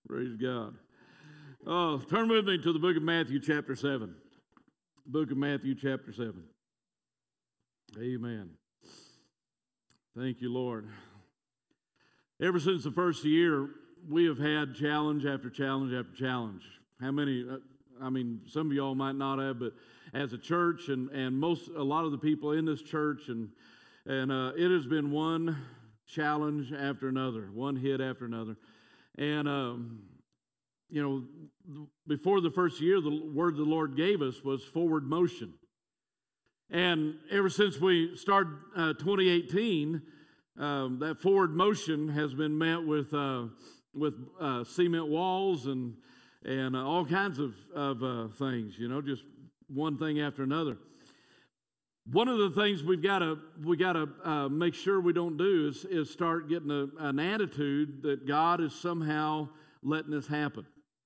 Praise God. Oh, turn with me to the book of Matthew, chapter 7. Book of Matthew, chapter 7. Amen. Thank you, Lord. Ever since the first year, we have had challenge after challenge after challenge. How many? Some of y'all might not have, but as a church and a lot of the people in this church, and it has been one challenge after another, one hit after another. And, before the first year, the word the Lord gave us was forward motion. And ever since we started 2018, that forward motion has been met with cement walls and all kinds of things, just one thing after another. One of the things we got to make sure we don't do is start getting an attitude that God is somehow letting this happen.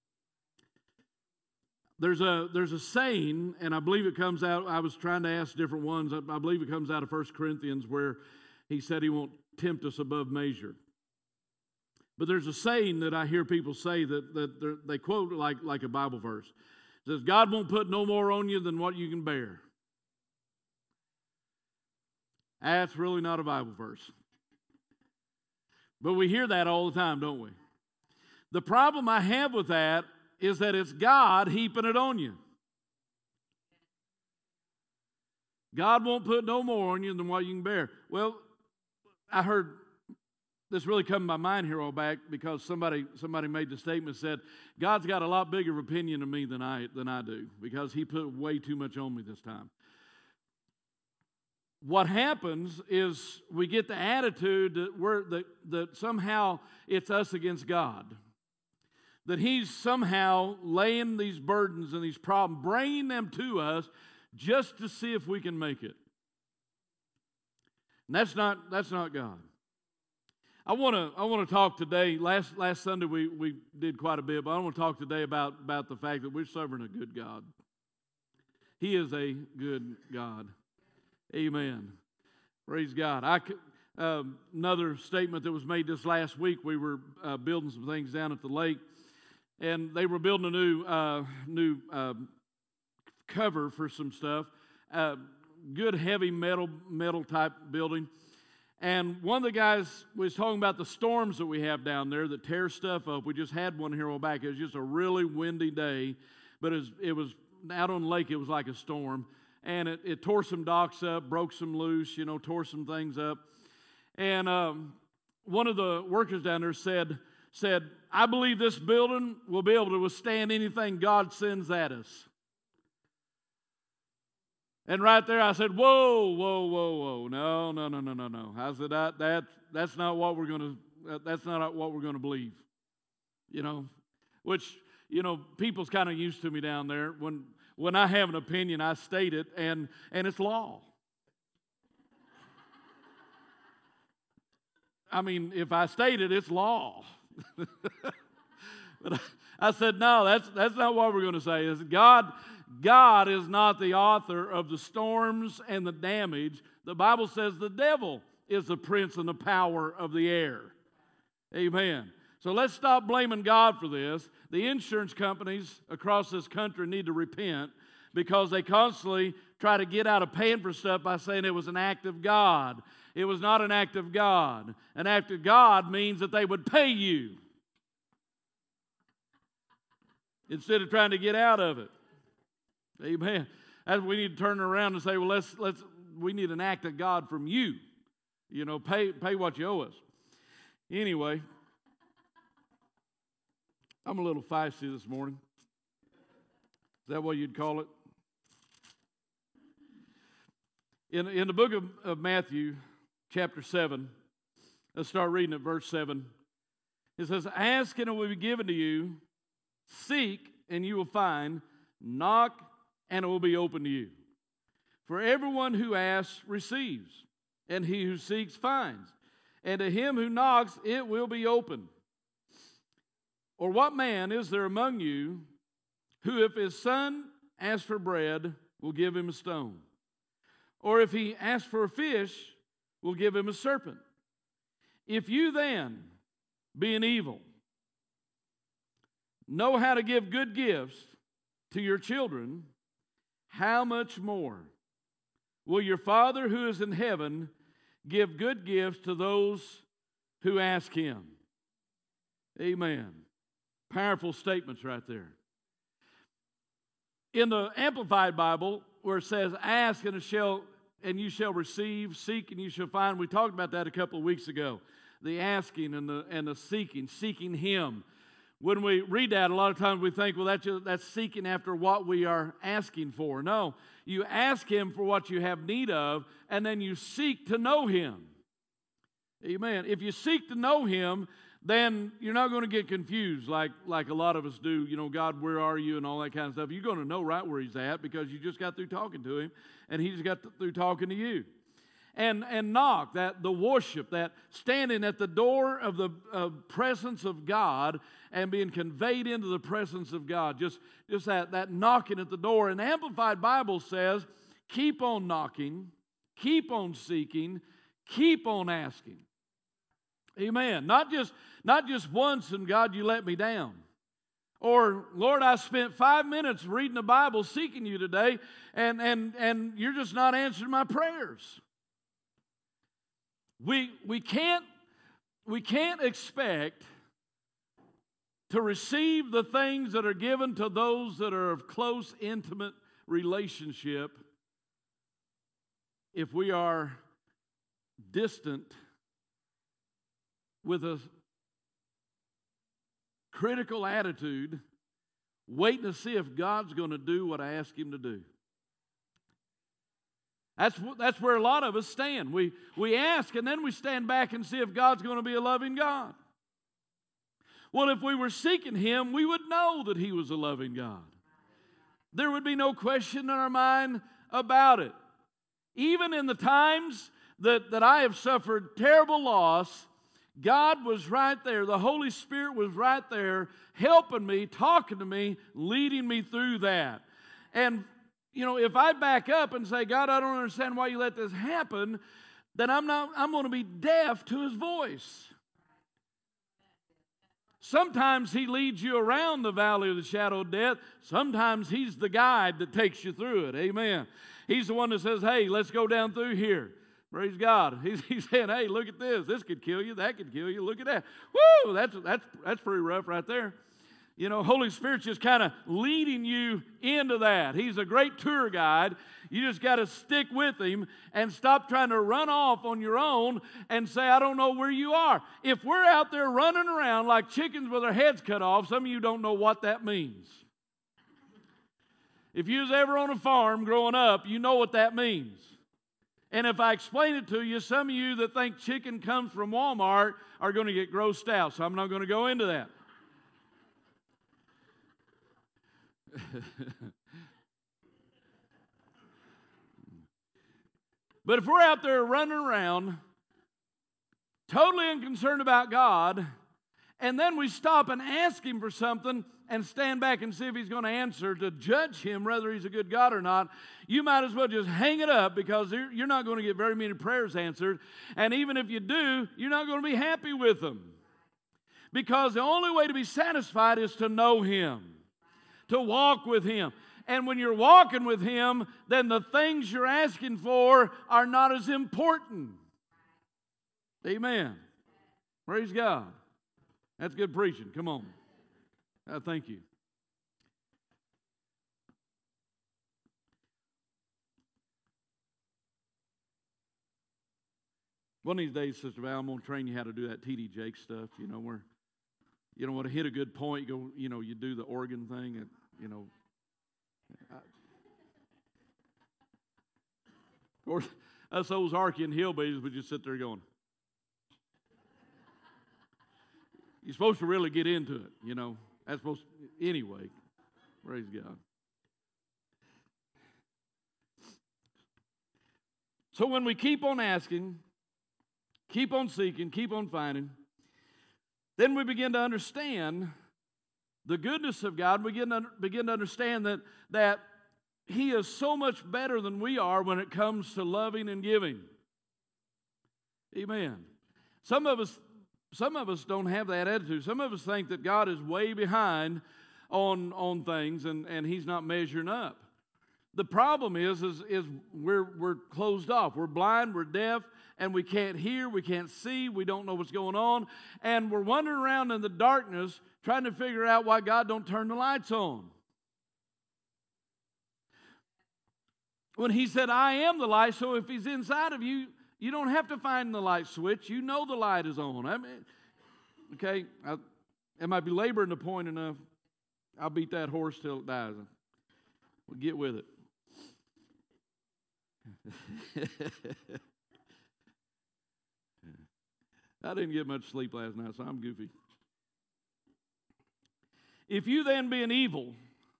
There's a saying, and I believe it comes out. I was trying to ask different ones. I believe it comes out of 1 Corinthians where he said he won't tempt us above measure. But there's a saying that I hear people say that they quote like a Bible verse. It says, God won't put no more on you than what you can bear. That's really not a Bible verse. But we hear that all the time, don't we? The problem I have with that is that it's God heaping it on you. God won't put no more on you than what you can bear. Well, I heard this really come to my mind here all back because somebody made the statement, said, God's got a lot bigger opinion of me than I do because he put way too much on me this time. What happens is we get the attitude that somehow it's us against God. That he's somehow laying these burdens and these problems, bringing them to us just to see if we can make it. And that's not God. I want to talk today. Last Sunday we did quite a bit, but I want to talk today about the fact that we're serving a good God. He is a good God. Amen. Praise God. Another statement that was made this last week, we were building some things down at the lake, and they were building a new cover for some stuff. Good heavy metal type building. And one of the guys was talking about the storms that we have down there that tear stuff up. We just had one here a while back. It was just a really windy day, but it was out on the lake. It was like a storm. And it tore some docks up, broke some loose, tore some things up. And one of the workers down there said, I believe this building will be able to withstand anything God sends at us. And right there I said, whoa, no. I said, that's not what we're going to believe. Which, people's kind of used to me down there. When I have an opinion, I state it, and it's law. I mean, if I state it, it's law. But I said, no, that's not what we're going to say. It's God is not the author of the storms and the damage. The Bible says the devil is the prince and the power of the air. Amen. So let's stop blaming God for this. The insurance companies across this country need to repent because they constantly try to get out of paying for stuff by saying it was an act of God. It was not an act of God. An act of God means that they would pay you instead of trying to get out of it. Amen. We need to turn around and say, well, we need an act of God from you. Pay what you owe us. Anyway, I'm a little feisty this morning. Is that what you'd call it? In the book of Matthew, chapter 7, let's start reading at verse 7. It says, ask and it will be given to you. Seek and you will find. Knock and it will be open to you. For everyone who asks receives, and he who seeks finds. And to him who knocks it will be open. Or what man is there among you who, if his son asks for bread, will give him a stone? Or if he asks for a fish, will give him a serpent? If you then, being evil, know how to give good gifts to your children, how much more will your Father who is in heaven give good gifts to those who ask Him? Amen. Powerful statements right there. In the Amplified Bible, where it says, ask and you shall receive, seek and you shall find. We talked about that a couple of weeks ago. The asking and the seeking Him. When we read that, a lot of times we think, well, that's seeking after what we are asking for. No, you ask Him for what you have need of, and then you seek to know Him. Amen. If you seek to know Him, then you're not going to get confused like a lot of us do. You know, God, where are you, and all that kind of stuff. You're going to know right where He's at because you just got through talking to Him, and He's got through talking to you. And knock, that the worship, that standing at the door of the presence of God and being conveyed into the presence of God. Just that knocking at the door. And the Amplified Bible says, keep on knocking, keep on seeking, keep on asking. Amen. Not just once, and God, you let me down. Or, Lord, I spent 5 minutes reading the Bible seeking you today, and you're just not answering my prayers. We can't expect to receive the things that are given to those that are of close, intimate relationship if we are distant with a critical attitude, waiting to see if God's going to do what I ask Him to do. That's where a lot of us stand. We ask, and then we stand back and see if God's going to be a loving God. Well, if we were seeking Him, we would know that He was a loving God. There would be no question in our mind about it. Even in the times that I have suffered terrible loss, God was right there. The Holy Spirit was right there, helping me, talking to me, leading me through that. And you know, if I back up and say, God, I don't understand why you let this happen, then I'm going to be deaf to His voice. Sometimes He leads you around the valley of the shadow of death. Sometimes He's the guide that takes you through it. Amen. He's the one that says, hey, let's go down through here. Praise God. He's saying, hey, look at this. This could kill you. That could kill you. Look at that. Woo! That's pretty rough right there. You know, Holy Spirit's just kind of leading you into that. He's a great tour guide. You just got to stick with Him and stop trying to run off on your own and say, I don't know where you are. If we're out there running around like chickens with our heads cut off, some of you don't know what that means. If you was ever on a farm growing up, you know what that means. And if I explain it to you, some of you that think chicken comes from Walmart are going to get grossed out, so I'm not going to go into that. But if we're out there running around, totally unconcerned about God, and then we stop and ask Him for something and stand back and see if He's going to answer to judge Him whether He's a good God or not, you might as well just hang it up because you're not going to get very many prayers answered. And even if you do, you're not going to be happy with them. Because the only way to be satisfied is to know Him, to walk with Him. And when you're walking with Him, then the things you're asking for are not as important. Amen. Praise God. That's good preaching. Come on. Thank you. One of these days, Sister Val, I'm going to train you how to do that T.D. Jakes stuff. You know, where you don't want to hit a good point. You do the organ thing. And, of course, us those Archean hillbillies would just sit there going. You're supposed to really get into it, That's supposed to, anyway. Praise God. So when we keep on asking, keep on seeking, keep on finding, then we begin to understand the goodness of God. We begin to understand that He is so much better than we are when it comes to loving and giving. Amen. Some of us some of us don't have that attitude. Some of us think that God is way behind on things and He's not measuring up. The problem is we're closed off. We're blind, we're deaf, and we can't hear, we can't see, we don't know what's going on, and we're wandering around in the darkness trying to figure out why God don't turn the lights on. When He said, I am the light, so if He's inside of you, you don't have to find the light switch. You know the light is on. I mean, okay, I might be laboring the point enough. I'll beat that horse till it dies. We'll get with it. I didn't get much sleep last night, so I'm goofy. If you then, being evil,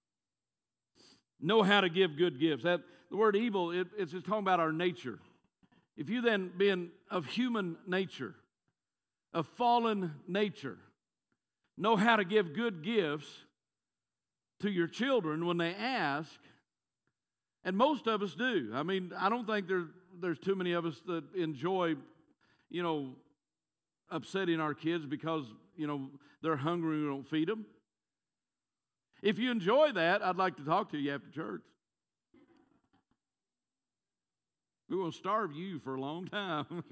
know how to give good gifts. The word evil, it's just talking about our nature. If you then, being of human nature, of fallen nature, know how to give good gifts to your children when they ask, and most of us do. I mean, I don't think there's too many of us that enjoy, upsetting our kids because, they're hungry and we don't feed them. If you enjoy that, I'd like to talk to you after church. We will starve you for a long time.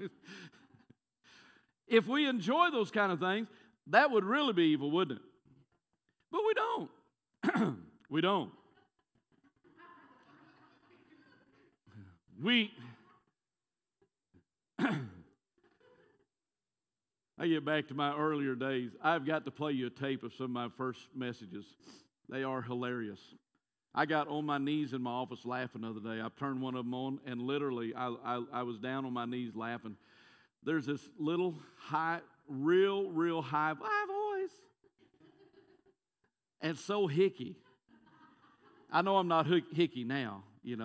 If we enjoy those kind of things, that would really be evil, wouldn't it? But we don't. We don't. I get back to my earlier days. I've got to play you a tape of some of my first messages. They are hilarious. I got on my knees in my office laughing the other day. I turned one of them on, and literally I was down on my knees laughing. There's this little high, real high voice. And so hicky. I know I'm not hicky now,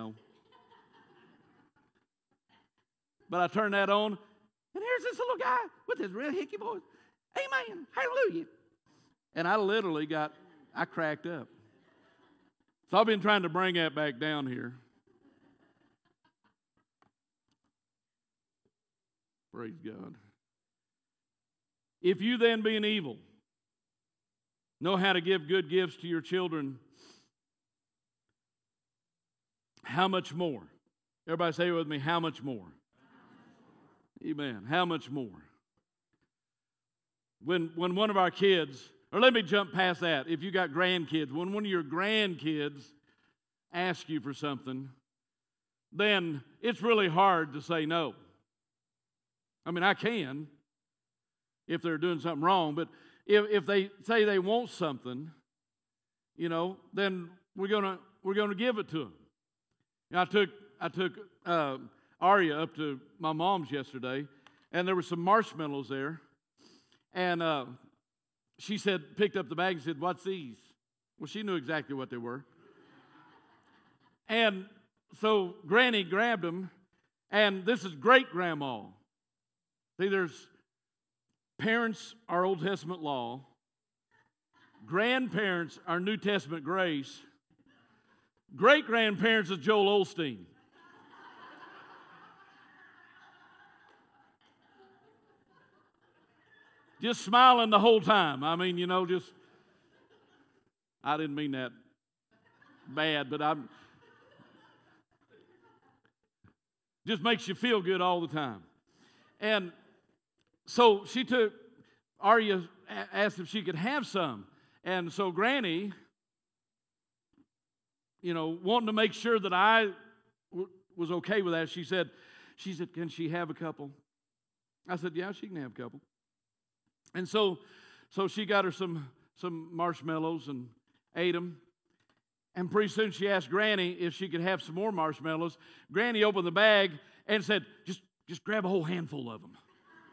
But I turned that on, and here's this little guy with his real hicky voice. Amen. Hallelujah. And I cracked up. So I've been trying to bring that back down here. Praise God. If you then, being evil, know how to give good gifts to your children, how much more? Everybody say it with me, how much more? Amen. How much more? When one of our kids, or let me jump past that. If you got grandkids, when one of your grandkids asks you for something, then it's really hard to say no. I mean, I can if they're doing something wrong, but if they say they want something, then we're gonna give it to them. I took Arya up to my mom's yesterday, and there were some marshmallows there, and she picked up the bag and said, "What's these?" Well, she knew exactly what they were. And so Granny grabbed them, and this is great-grandma. See, there's parents are Old Testament law. Grandparents are New Testament grace. Great-grandparents is Joel Osteen. Just smiling the whole time. I mean, I didn't mean that bad, but just makes you feel good all the time. And so Arya asked if she could have some. And so Granny, wanting to make sure that I was okay with that, she said, "Can she have a couple?" I said, "Yeah, she can have a couple." And so she got her some marshmallows and ate them. And pretty soon she asked Granny if she could have some more marshmallows. Granny opened the bag and said, just grab a whole handful of them.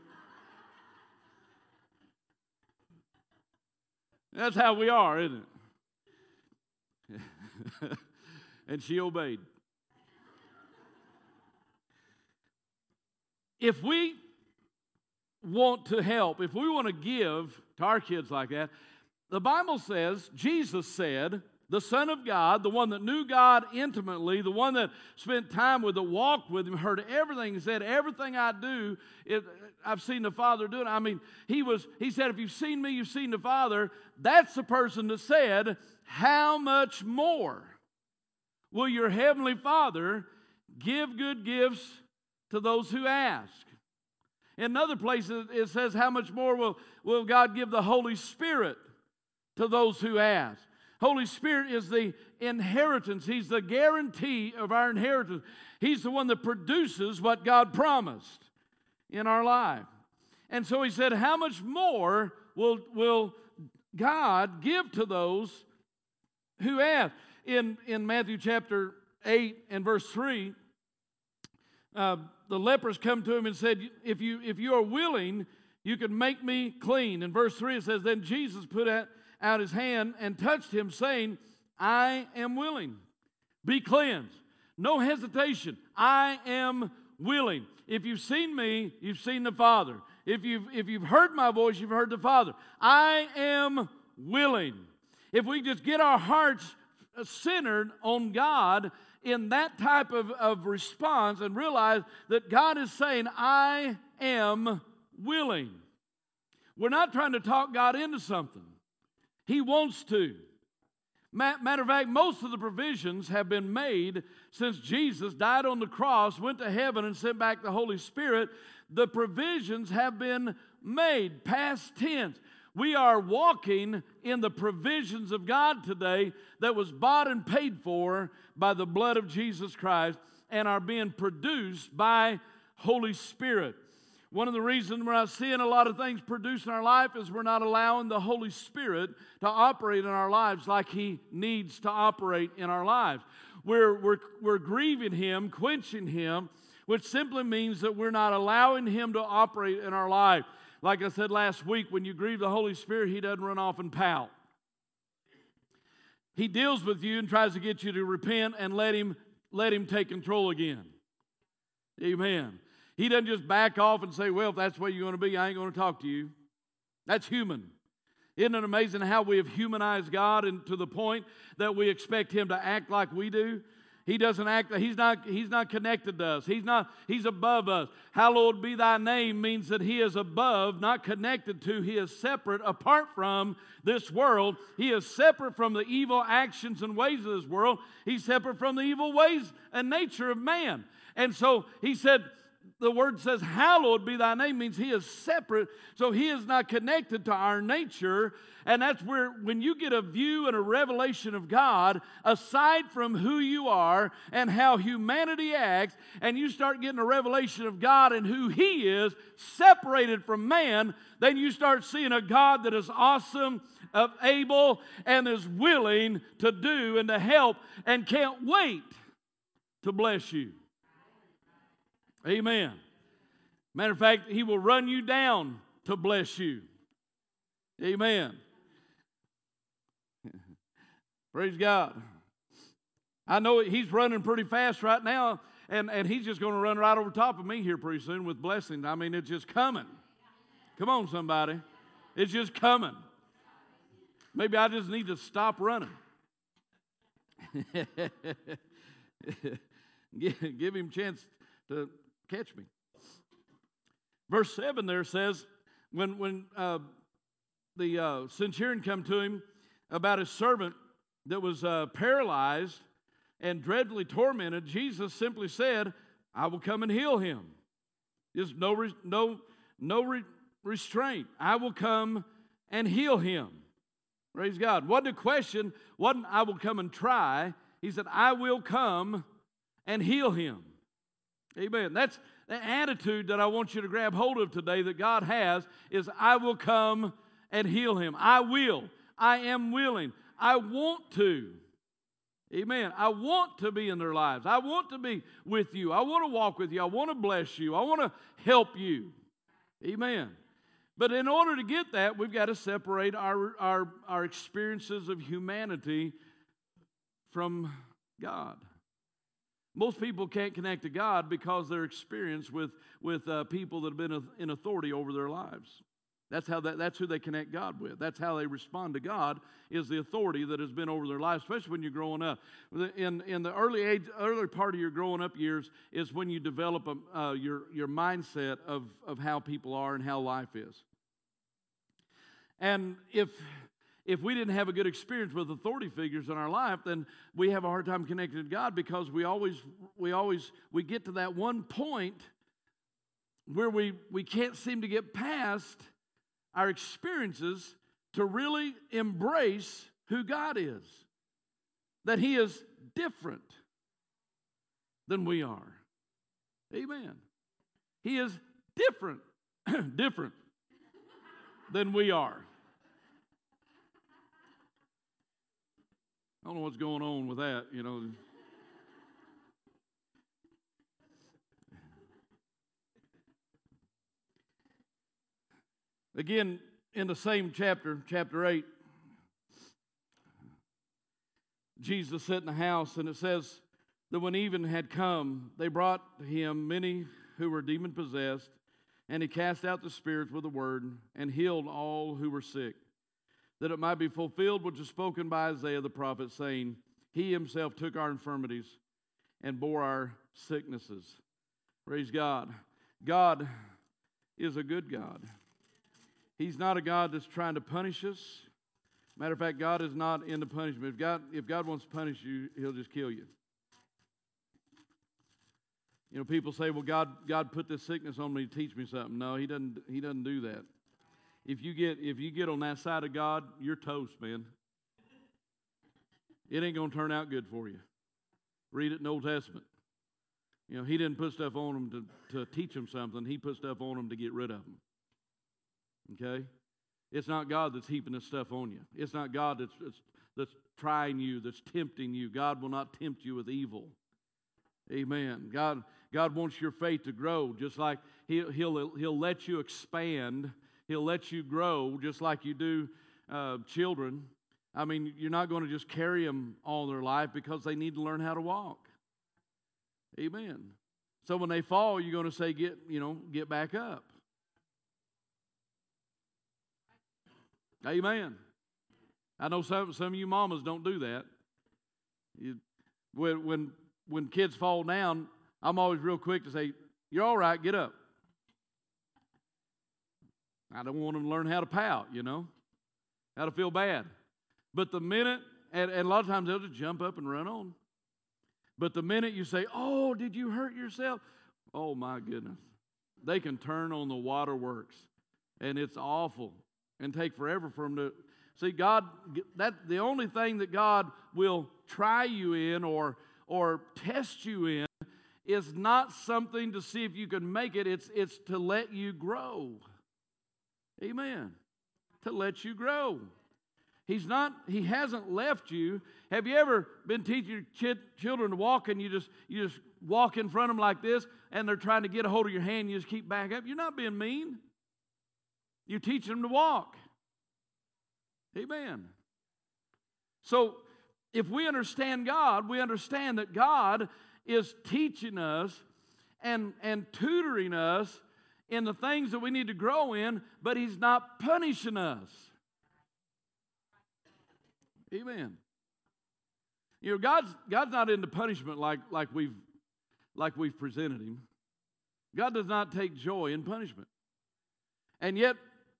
That's how we are, isn't it? And she obeyed. If we want to help, if we want to give to our kids like that, the Bible says, Jesus said, the Son of God, the one that knew God intimately, the one that spent time with him, walked with him, heard everything, and said, everything I do, I've seen the Father do it. I mean, he said, if you've seen me, you've seen the Father. That's the person that said, how much more will your heavenly Father give good gifts to those who ask? In other places, it says, how much more will God give the Holy Spirit to those who ask? Holy Spirit is the inheritance. He's the guarantee of our inheritance. He's the one that produces what God promised in our life. And so he said, how much more will God give to those who ask? In Matthew chapter 8 and verse 3, the lepers come to him and said, if you are willing, you can make me clean. In verse 3 it says, then Jesus put out his hand and touched him, saying, I am willing. Be cleansed. No hesitation. I am willing. If you've seen me, you've seen the Father. If you've heard my voice, you've heard the Father. I am willing. If we just get our hearts centered on God in that type of response and realize that God is saying, I am willing. We're not trying to talk God into something. He wants to. Matter of fact, most of the provisions have been made since Jesus died on the cross, went to heaven, and sent back the Holy Spirit. The provisions have been made, past tense. We are walking in the provisions of God today that was bought and paid for by the blood of Jesus Christ and are being produced by Holy Spirit. One of the reasons we're not seeing a lot of things produced in our life is we're not allowing the Holy Spirit to operate in our lives like He needs to operate in our lives. We're grieving Him, quenching Him, which simply means that we're not allowing Him to operate in our life. Like I said last week, when you grieve the Holy Spirit, He doesn't run off and pout. He deals with you and tries to get you to repent and let Him take control again. Amen. He doesn't just back off and say, well, if that's the way you're going to be, I ain't going to talk to you. That's human. Isn't it amazing how we have humanized God and to the point that we expect Him to act like we do? He doesn't act, He's not connected to us. He's above us. Hallowed be thy name means that He is above, not connected to. He is separate, apart from this world. He is separate from the evil actions and ways of this world. He's separate from the evil ways and nature of man. And so He said, the word says, hallowed be thy name, means He is separate, so He is not connected to our nature. And that's where, when you get a view and a revelation of God, aside from who you are and how humanity acts, and you start getting a revelation of God and who He is, separated from man, then you start seeing a God that is awesome, able, and is willing to do and to help, and can't wait to bless you. Amen. Matter of fact, He will run you down to bless you. Amen. Praise God. I know He's running pretty fast right now, and He's just going to run right over top of me here pretty soon with blessings. I mean, it's just coming. Come on, somebody. It's just coming. Maybe I just need to stop running. Give Him a chance to catch me. Verse 7 there says, when the centurion come to him about his servant that was paralyzed and dreadfully tormented, Jesus simply said, I will come and heal him. There's no restraint. I will come and heal him. Praise God. Wasn't a question, wasn't I will come and try. He said, I will come and heal him. Amen. That's the attitude that I want you to grab hold of today that God has, is I will come and heal him. I will. I am willing. I want to. Amen. I want to be in their lives. I want to be with you. I want to walk with you. I want to bless you. I want to help you. Amen. But in order to get that, we've got to separate our experiences of humanity from God. Most people can't connect to God because they're experienced with people that have been in authority over their lives. That's who they connect God with. That's how they respond to God, is the authority that has been over their life, especially when you're growing up. In the early part of your growing up years is when you develop your mindset of how people are and how life is. And if we didn't have a good experience with authority figures in our life, then we have a hard time connecting to God, because we get to that one point where we can't seem to get past our experiences to really embrace who God is. That He is different than we are. Amen. He is different than we are. I don't know what's going on with that, you know. Again, in the same chapter 8, Jesus sat in the house, and it says that when even had come, they brought him many who were demon-possessed, and he cast out the spirits with a word, and healed all who were sick, that it might be fulfilled which was spoken by Isaiah the prophet, saying, He himself took our infirmities and bore our sicknesses. Praise God. God is a good God. He's not a God that's trying to punish us. Matter of fact, God is not into punishment. If God wants to punish you, He'll just kill you. You know, people say, well, God put this sickness on me to teach me something. No, He doesn't do that. If you get on that side of God, you're toast, man. It ain't going to turn out good for you. Read it in the Old Testament. You know, He didn't put stuff on them to teach them something. He put stuff on them to get rid of them. Okay? It's not God that's heaping this stuff on you. It's not God that's trying you, that's tempting you. God will not tempt you with evil. Amen. God wants your faith to grow, just like He'll let you expand. He'll let you grow, just like you do children. I mean, you're not going to just carry them all their life, because they need to learn how to walk. Amen. So when they fall, you're going to say, get back up. Amen. I know some of you mamas don't do that. When kids fall down, I'm always real quick to say, you're all right, get up. I don't want them to learn how to pout, how to feel bad. But the minute, and a lot of times they'll just jump up and run on. But the minute you say, oh, did you hurt yourself? Oh, my goodness. They can turn on the waterworks, and it's awful. And take forever for them to see God. The only thing that God will try you in or test you in is not something to see if you can make it. It's to let you grow. Amen. To let you grow. He hasn't left you. Have you ever been teaching your children to walk, and you just walk in front of them like this, and they're trying to get a hold of your hand, and you just keep back up? You're not being mean. You're teaching them to walk. Amen. So, if we understand God, we understand that God is teaching us and tutoring us in the things that we need to grow in, but He's not punishing us. Amen. You know, God's not into punishment like we've presented Him. God does not take joy in punishment. And yet,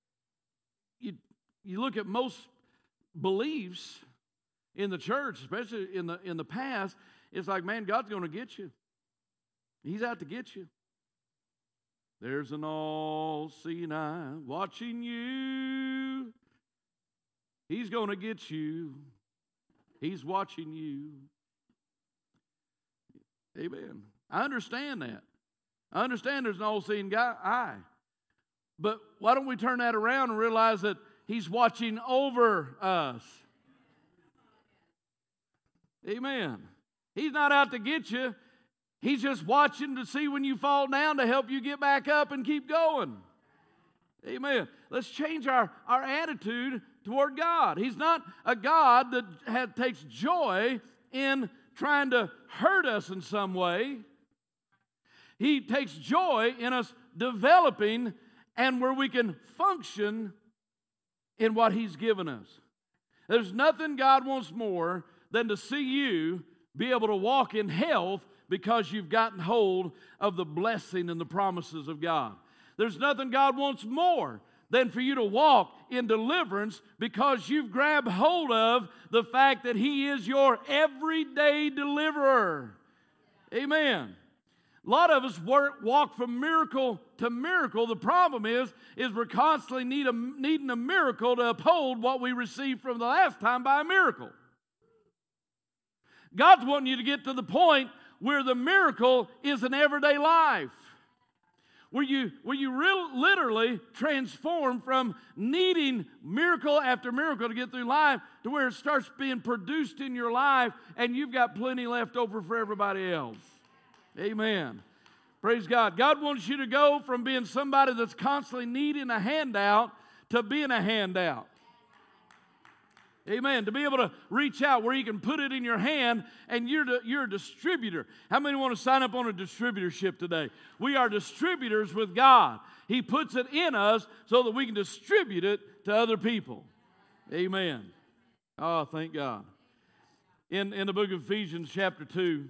you look at most beliefs in the church, especially in the past, it's like, man, God's going to get you. He's out to get you. There's an all-seeing eye watching you. He's going to get you. He's watching you. Amen. I understand that. I understand there's an all-seeing eye. But why don't we turn that around and realize that He's watching over us? Amen. He's not out to get you. He's just watching to see when you fall down to help you get back up and keep going. Amen. Let's change our attitude toward God. He's not a God that takes joy in trying to hurt us in some way. He takes joy in us developing and where we can function in what He's given us. There's nothing God wants more than to see you be able to walk in health because you've gotten hold of the blessing and the promises of God. There's nothing God wants more than for you to walk in deliverance because you've grabbed hold of the fact that He is your everyday deliverer. Amen. A lot of us walk from miracle to miracle. The problem is we're constantly needing a miracle to uphold what we received from the last time by a miracle. God's wanting you to get to the point where the miracle is an everyday life. Where you literally transform from needing miracle after miracle to get through life to where it starts being produced in your life and you've got plenty left over for everybody else. Amen. Praise God. God wants you to go from being somebody that's constantly needing a handout to being a handout. Amen. To be able to reach out where you can put it in your hand and you're a distributor. How many want to sign up on a distributorship today? We are distributors with God. He puts it in us so that we can distribute it to other people. Amen. Oh, thank God. In the book of Ephesians chapter 2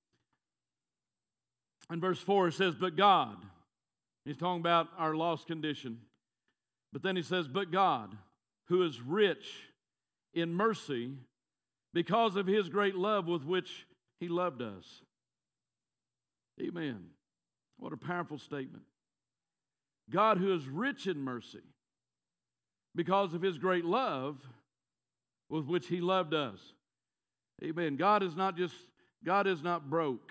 and verse 4 it says, but God. He's talking about our lost condition. But then he says, but God, who is rich in mercy, because of His great love with which He loved us. Amen. What a powerful statement. God, who is rich in mercy, because of His great love with which He loved us. Amen. God is not broke.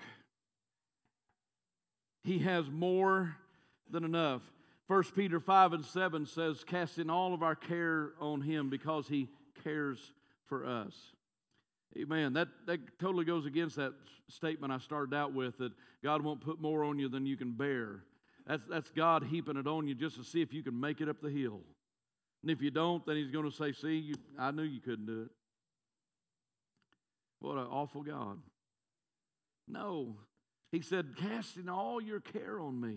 He has more than enough. 1 Peter 5:7 says, casting all of our care on Him because He cares for us. Amen. That totally goes against that statement I started out with, that God won't put more on you than you can bear. That's God heaping it on you just to see if you can make it up the hill. And if you don't, then He's going to say, see, I knew you couldn't do it. What an awful God. No. He said, casting all your care on me.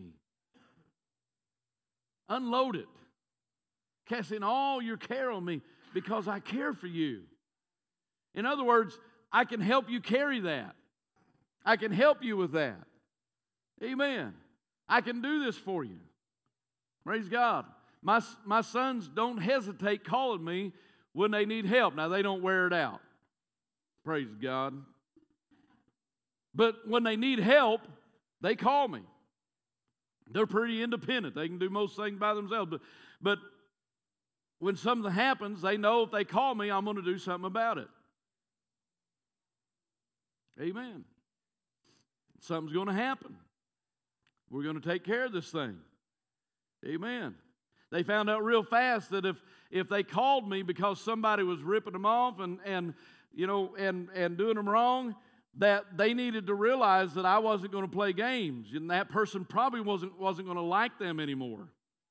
Unload it. Casting all your care on me because I care for you. In other words, I can help you carry that. I can help you with that. Amen. I can do this for you. Praise God. My sons don't hesitate calling me when they need help. Now, they don't wear it out. Praise God. But when they need help, they call me. They're pretty independent. They can do most things by themselves. But when something happens, they know if they call me, I'm going to do something about it. Amen. Something's going to happen. We're going to take care of this thing. Amen. They found out real fast that if they called me because somebody was ripping them off and doing them wrong, that they needed to realize that I wasn't going to play games, and that person probably wasn't going to like them anymore.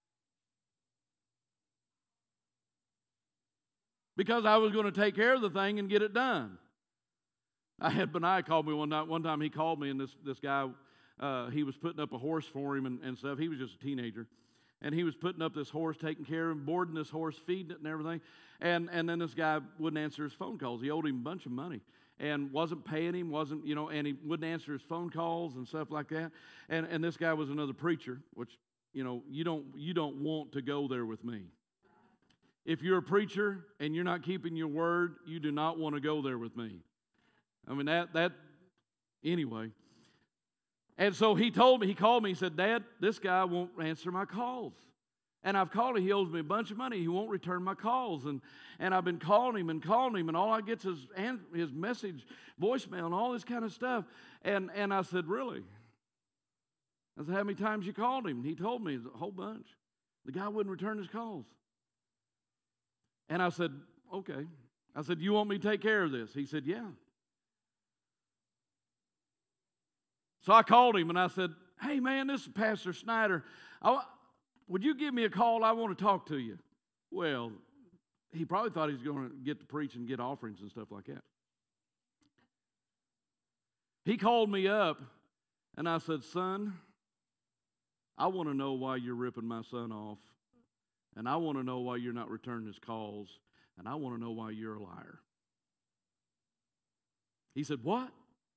Because I was going to take care of the thing and get it done. I had Benaiah call me one night. One time he called me, and this guy, he was putting up a horse for him and stuff. He was just a teenager. And he was putting up this horse, taking care of him, boarding this horse, feeding it and everything. And then this guy wouldn't answer his phone calls. He owed him a bunch of money and wasn't paying him, and he wouldn't answer his phone calls and stuff like that. And this guy was another preacher, which, you don't want to go there with me. If you're a preacher and you're not keeping your word, you do not want to go there with me. I mean, anyway. And so he called me, he said, Dad, this guy won't answer my calls. And I've called him, he owes me a bunch of money, he won't return my calls. And I've been calling him, and all I get is his message, voicemail, and all this kind of stuff. And I said, really? I said, how many times you called him? And he told me, a whole bunch. The guy wouldn't return his calls. And I said, okay. I said, you want me to take care of this? He said, yeah. So I called him and I said, hey man, this is Pastor Snyder. Would you give me a call? I want to talk to you. Well, he probably thought he was going to get to preach and get offerings and stuff like that. He called me up and I said, son, I want to know why you're ripping my son off, and I want to know why you're not returning his calls, and I want to know why you're a liar. He said, what?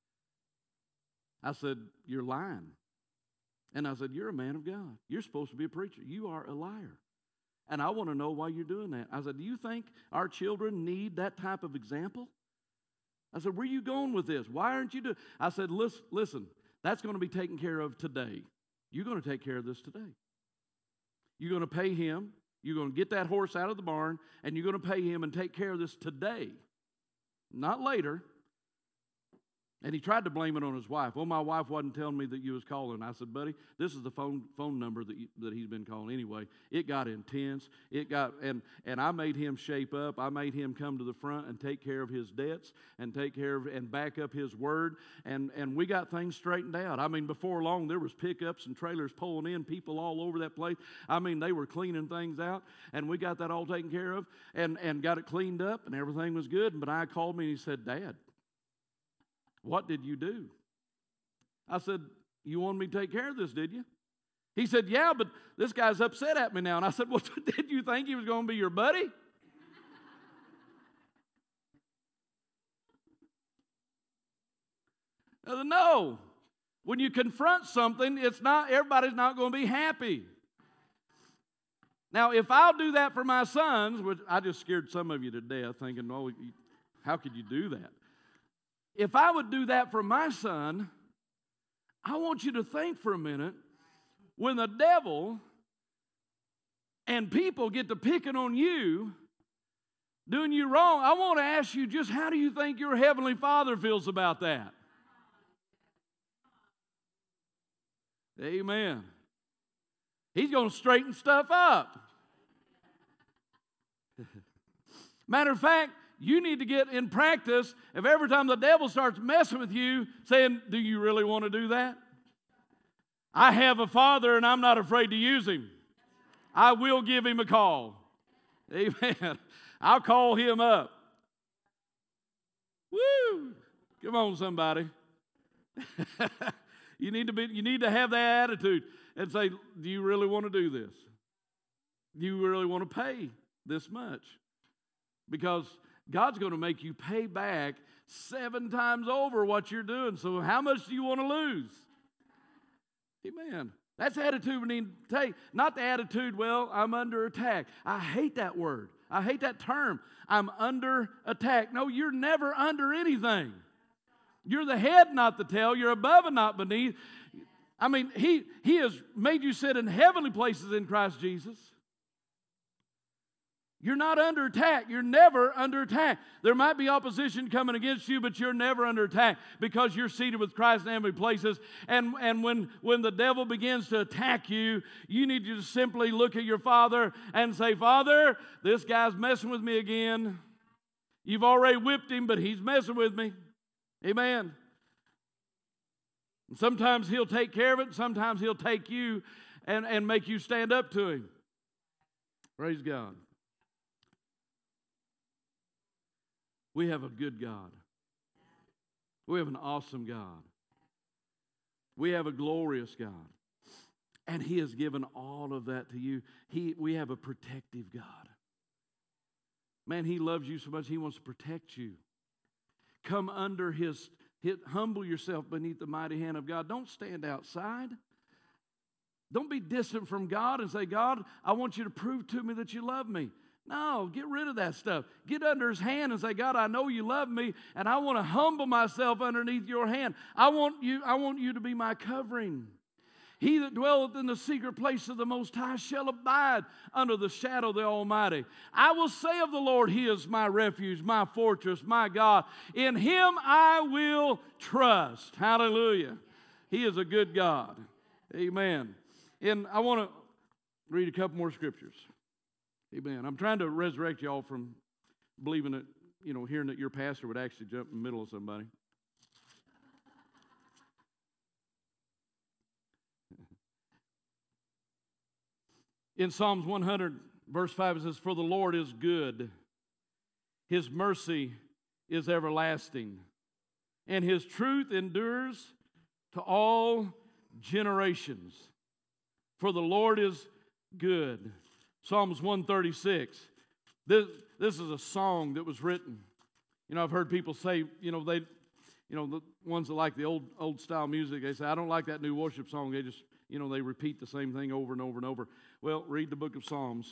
I said, you're lying. And I said, you're a man of God. You're supposed to be a preacher. You are a liar. And I want to know why you're doing that. I said, do you think our children need that type of example? I said, where are you going with this? Why aren't you doing? I said, listen, that's going to be taken care of today. You're going to take care of this today. You're going to pay him. You're going to get that horse out of the barn, and you're going to pay him and take care of this today, not later. And he tried to blame it on his wife. Well, my wife wasn't telling me that you was calling. I said, buddy, this is the phone number that he's been calling anyway. It got intense. And I made him shape up. I made him come to the front and take care of his debts and take care of and back up his word. And we got things straightened out. I mean, before long, there was pickups and trailers pulling in, people all over that place. I mean, they were cleaning things out, and we got that all taken care of and got it cleaned up, and everything was good. But I called me, and he said, Dad, what did you do? I said, you wanted me to take care of this, did you? He said, yeah, but this guy's upset at me now. And I said, well, did you think he was going to be your buddy? I said, no. When you confront something, everybody's not going to be happy. Now, if I'll do that for my sons, which I just scared some of you to death thinking, oh, how could you do that? If I would do that for my son, I want you to think for a minute, when the devil and people get to picking on you, doing you wrong, I want to ask you, just how do you think your Heavenly Father feels about that? Amen. He's going to straighten stuff up. Matter of fact, you need to get in practice of every time the devil starts messing with you, saying, do you really want to do that? I have a Father, and I'm not afraid to use him. I will give him a call. Amen. I'll call him up. Woo! Come on, somebody. You need to have that attitude and say, do you really want to do this? Do you really want to pay this much? Because God's going to make you pay back 7 times over what you're doing. So how much do you want to lose? Amen. That's the attitude we need to take. Not the attitude, well, I'm under attack. I hate that word. I hate that term. I'm under attack. No, you're never under anything. You're the head, not the tail. You're above and not beneath. I mean, He has made you sit in heavenly places in Christ Jesus. You're not under attack. You're never under attack. There might be opposition coming against you, but you're never under attack because you're seated with Christ in heavenly places. And when the devil begins to attack you, you need to simply look at your Father and say, Father, this guy's messing with me again. You've already whipped him, but he's messing with me. Amen. And sometimes he'll take care of it. Sometimes he'll take you and make you stand up to him. Praise God. We have a good God. We have an awesome God. We have a glorious God. And He has given all of that to you. We have a protective God. Man, He loves you so much, He wants to protect you. Come under humble yourself beneath the mighty hand of God. Don't stand outside. Don't be distant from God and say, God, I want you to prove to me that you love me. No, get rid of that stuff. Get under His hand and say, God, I know you love me, and I want to humble myself underneath your hand. I want you to be my covering. He that dwelleth in the secret place of the Most High shall abide under the shadow of the Almighty. I will say of the Lord, He is my refuge, my fortress, my God. In Him I will trust. Hallelujah. He is a good God. Amen. And I want to read a couple more scriptures. Amen. I'm trying to resurrect y'all from believing that, hearing that your pastor would actually jump in the middle of somebody. In Psalms 100, verse 5, it says, For the Lord is good. His mercy is everlasting, and His truth endures to all generations. for the Lord is good. Psalms 136. This is a song that was written. I've heard people say, the ones that like the old style music, they say, I don't like that new worship song. They just, they repeat the same thing over and over and over. Well, read the book of Psalms.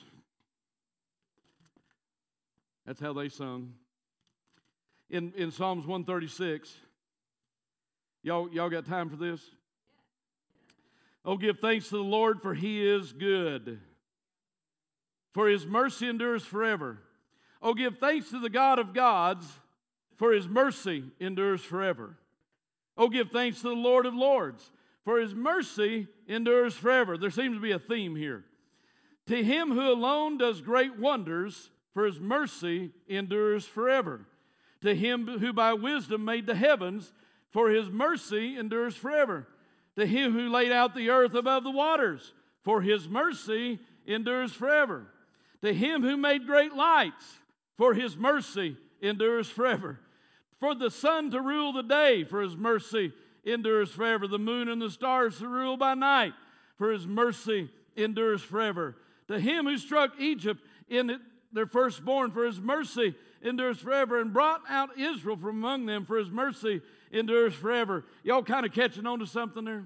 That's how they sung. In Psalms 136, y'all got time for this? Oh, give thanks to the Lord, for He is good, for His mercy endures forever. Oh, give thanks to the God of gods, for His mercy endures forever. Oh, give thanks to the Lord of lords, for His mercy endures forever. There seems to be a theme here. To Him who alone does great wonders, for His mercy endures forever. To Him who by wisdom made the heavens, for His mercy endures forever. To Him who laid out the earth above the waters, for His mercy endures forever. To Him who made great lights, for His mercy endures forever. For the sun to rule the day, for His mercy endures forever. The moon and the stars to rule by night, for His mercy endures forever. To Him who struck Egypt in their firstborn, for His mercy endures forever, and brought out Israel from among them, for His mercy endures forever. Y'all kind of catching on to something there?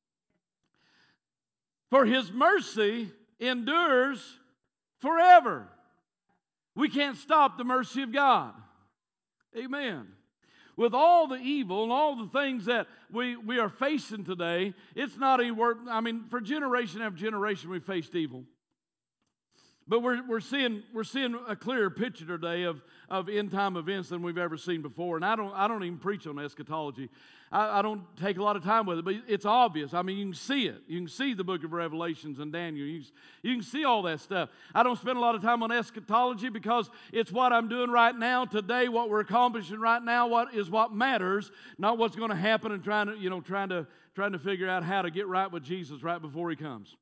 For His mercy endures forever. We can't stop the mercy of God. Amen. With all the evil and all the things that we are facing today, it's not any work. For generation after generation, we faced evil. But we're seeing a clearer picture today of end time events than we've ever seen before. And I don't even preach on eschatology. I don't take a lot of time with it, but it's obvious. You can see it. You can see the book of Revelations and Daniel. You can see all that stuff. I don't spend a lot of time on eschatology because it's what I'm doing right now, today, what we're accomplishing right now, what matters, not what's going to happen, and trying to figure out how to get right with Jesus right before He comes.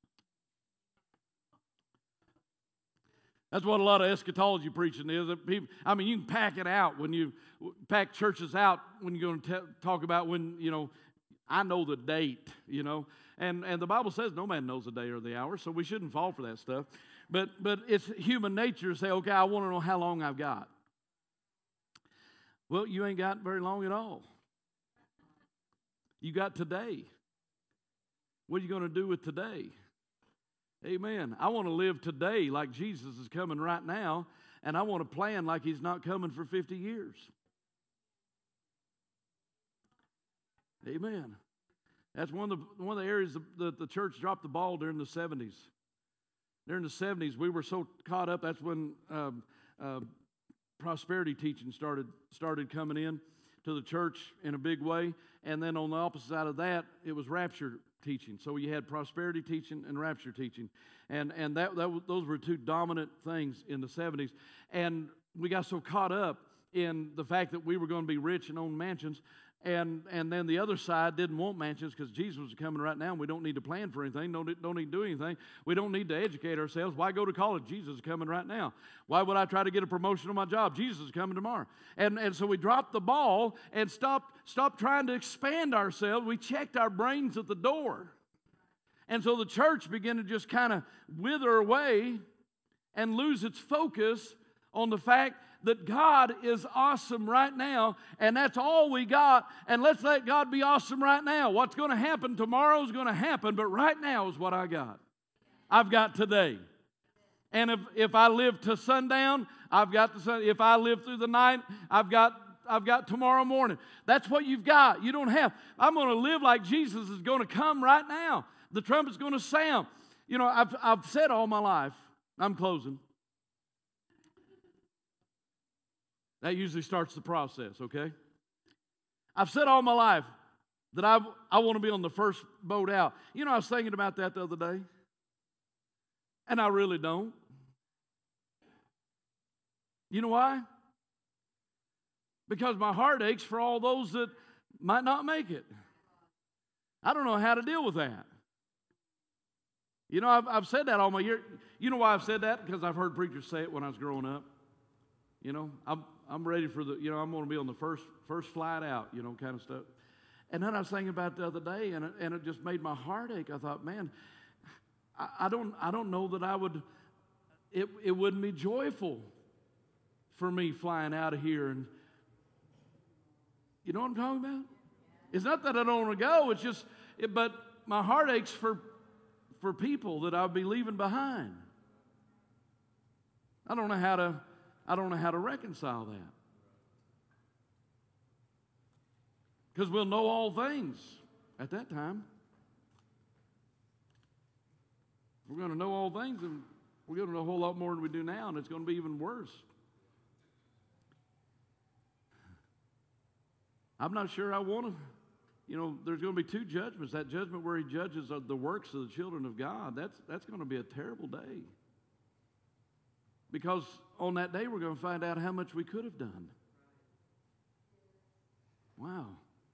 That's what a lot of eschatology preaching is. You can pack it out when you pack churches out when you're going to talk about when, I know the date, And the Bible says no man knows the day or the hour, so we shouldn't fall for that stuff. But it's human nature to say, okay, I want to know how long I've got. Well, you ain't got very long at all. You got today. What are you going to do with today? Amen. I want to live today like Jesus is coming right now, and I want to plan like He's not coming for 50 years. Amen. That's one of the areas that the church dropped the ball during the 70s. During the 70s, we were so caught up. That's when prosperity teaching started coming in to the church in a big way. And then on the opposite side of that, it was rapture teaching. So you had prosperity teaching and rapture teaching. And those were two dominant things in the 70s. And we got so caught up in the fact that we were going to be rich and own mansions. And then the other side didn't want mansions because Jesus was coming right now and we don't need to plan for anything, don't need to do anything. We don't need to educate ourselves. Why go to college? Jesus is coming right now. Why would I try to get a promotion on my job? Jesus is coming tomorrow. And so we dropped the ball and stopped trying to expand ourselves. We checked our brains at the door. And so the church began to just kind of wither away and lose its focus on the fact that God is awesome right now, and that's all we got, and let's let God be awesome right now. What's going to happen tomorrow is going to happen, but right now is what I got. I've got today. And if I live to sundown, I've got the sun. If I live through the night, I've got tomorrow morning. That's what you've got. You don't have. I'm going to live like Jesus is going to come right now. The trumpet's going to sound. I've said all my life, I'm closing. That usually starts the process, okay? I've said all my life that I want to be on the first boat out. I was thinking about that the other day, and I really don't. You know why? Because my heart aches for all those that might not make it. I don't know how to deal with that. I've said that all my year. You know why I've said that? Because I've heard preachers say it when I was growing up. I'm ready for I'm going to be on the first flight out, kind of stuff. And then I was thinking about it the other day, and it just made my heart ache. I thought, man, I don't know that I would, it wouldn't be joyful for me flying out of here. And you know what I'm talking about? It's not that I don't want to go, it's just, but my heart aches for people that I'll be leaving behind. I don't know how to reconcile that. Because we'll know all things at that time. We're going to know all things, and we're going to know a whole lot more than we do now, and it's going to be even worse. I'm not sure I want to. There's going to be two judgments. That judgment where he judges the works of the children of God, that's going to be a terrible day. Because on that day, we're going to find out how much we could have done. Wow.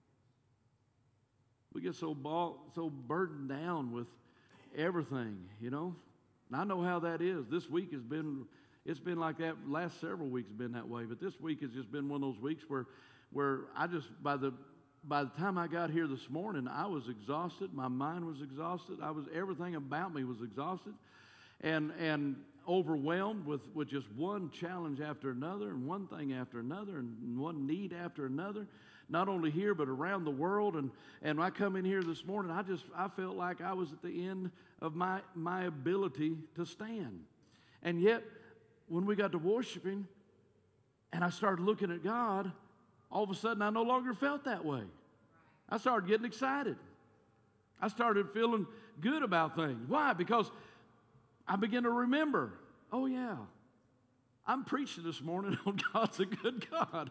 We get so burdened down with everything, And I know how that is. This week it's been like that. Last several weeks have been that way. But this week has just been one of those weeks where I just, by the time I got here this morning, I was exhausted. My mind was exhausted. Everything about me was exhausted. And overwhelmed with just one challenge after another, and one thing after another, and one need after another, not only here but around the world. And when I come in here this morning, I felt like I was at the end of my ability to stand. And yet, when we got to worshiping, and I started looking at God, all of a sudden I no longer felt that way. I started getting excited. I started feeling good about things. Why? Because I began to remember, oh yeah, I'm preaching this morning on God's a good God.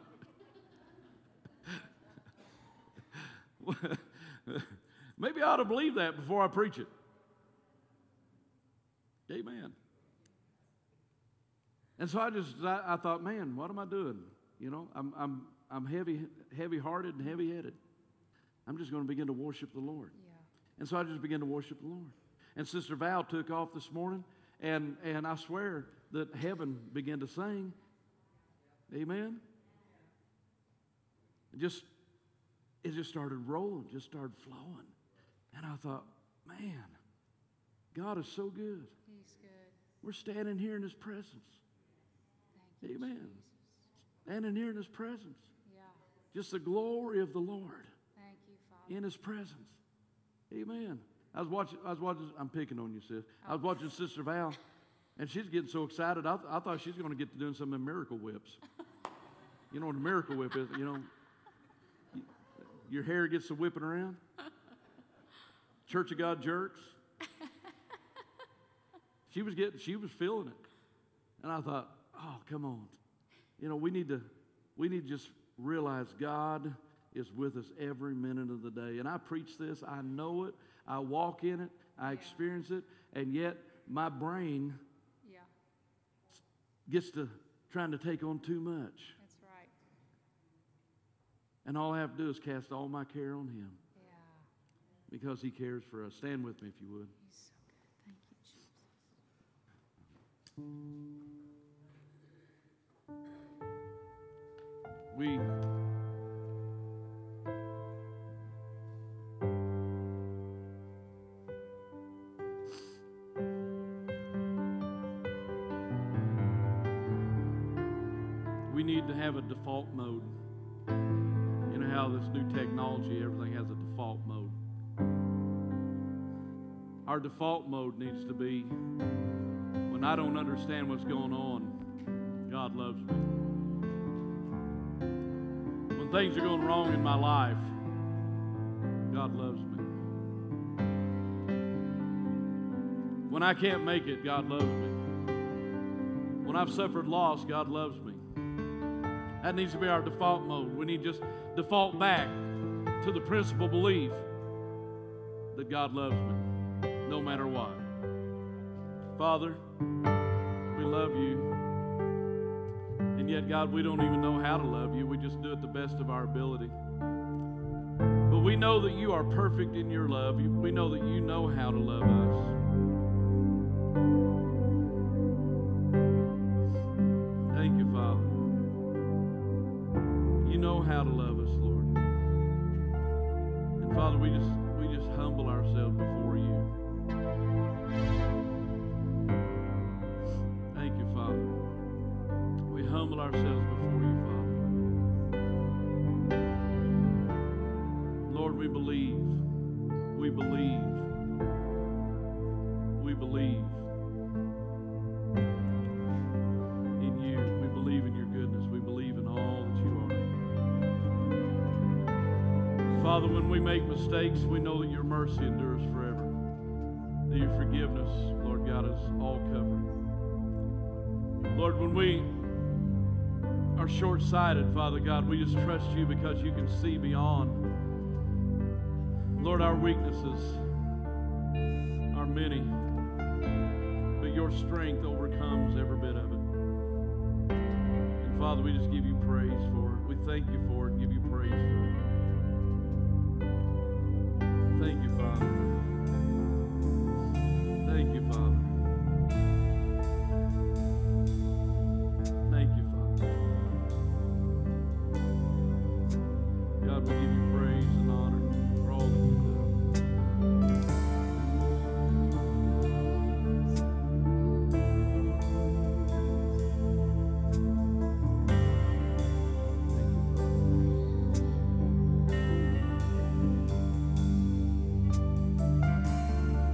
Maybe I ought to believe that before I preach it. Amen. And so I thought, man, what am I doing? I'm heavy-hearted and heavy-headed. I'm just going to begin to worship the Lord. Yeah. And so I just began to worship the Lord. And Sister Val took off this morning, and I swear that heaven began to sing. Amen. It just started rolling, just started flowing. And I thought, man, God is so good. He's good. We're standing here in His presence. Thank you, Amen. Jesus. Standing here in His presence. Yeah. Just the glory of the Lord. Thank you, Father. In His presence. Amen. I was watching, I'm picking on you, sis. I was watching Sister Val, and she's getting so excited. I thought she's going to get to doing some of the miracle whips. You know what a miracle whip is? Your hair gets to whipping around. Church of God jerks. She was feeling it. And I thought, oh, come on. We need to just realize God is with us every minute of the day. And I preach this. I know it. I walk in it. I experience it. And yet my brain gets to trying to take on too much. That's right. And all I have to do is cast all my care on Him. Yeah. Because He cares for us. Stand with me if you would. He's so good. Thank you, Jesus. We need to have a default mode. You know how this new technology, everything has a default mode. Our default mode needs to be, when I don't understand what's going on, God loves me. When things are going wrong in my life, God loves me. When I can't make it, God loves me. When I've suffered loss, God loves me. That needs to be our default mode. We need to just default back to the principal belief that God loves me, no matter what. Father, we love you. And yet, God, we don't even know how to love you. We just do it the best of our ability. But we know that you are perfect in your love. We know that you know how to love us. Thank you, Father. You know how to love us, Lord. And Father, we just humble ourselves before you. humble ourselves before you, Father. Lord, we believe. We believe. We believe in you. We believe in your goodness. We believe in all that you are. Father, when we make mistakes, we know that your mercy endures forever. That your forgiveness, Lord God, is all covered. Lord, when we are short-sighted, Father God, we just trust you because you can see beyond. Lord, our weaknesses are many, but your strength overcomes every bit of it. And Father, we just give you praise for it. We thank you for it and give you praise for it.